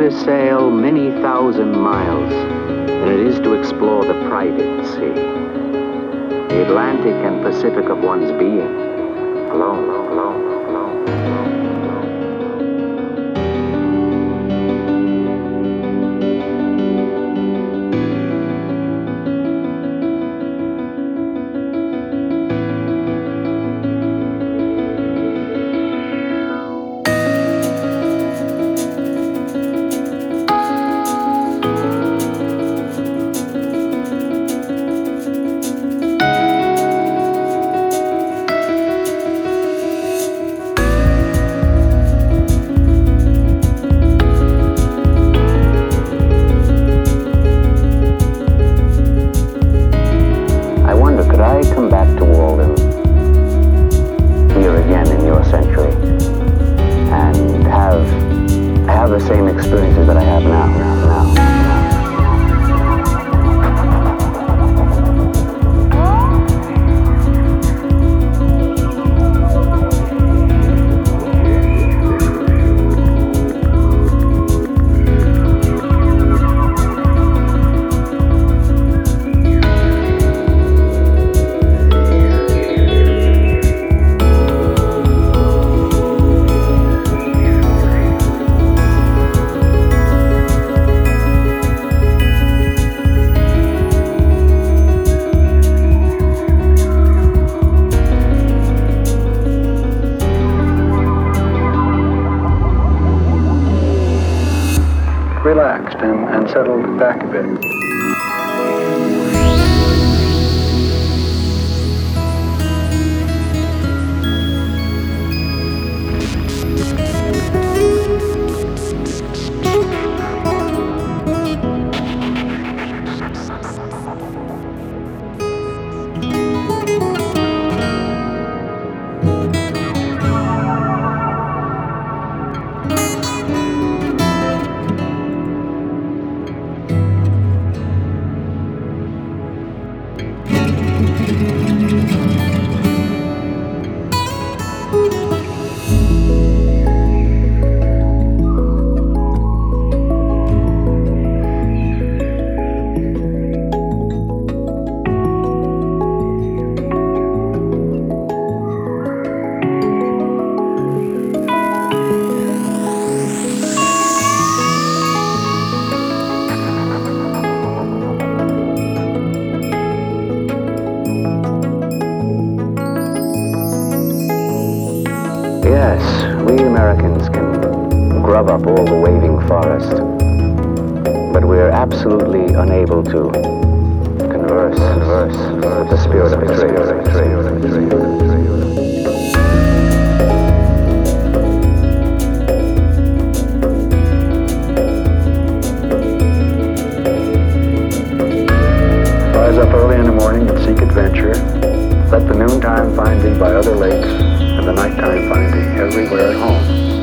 to sail many thousand miles than it is to explore the private sea, the Atlantic and Pacific of one's being, alone, alone. Come back to Walden here again in your century and have the same experiences that I have now. Relaxed and settled back a bit. Yes, we Americans can grub up all the waving forest, but we're absolutely unable to converse with the spirit of the tree. Rise up early in the morning and seek adventure. Let the noontime find thee by other lakes, and the nighttime find thee everywhere at home.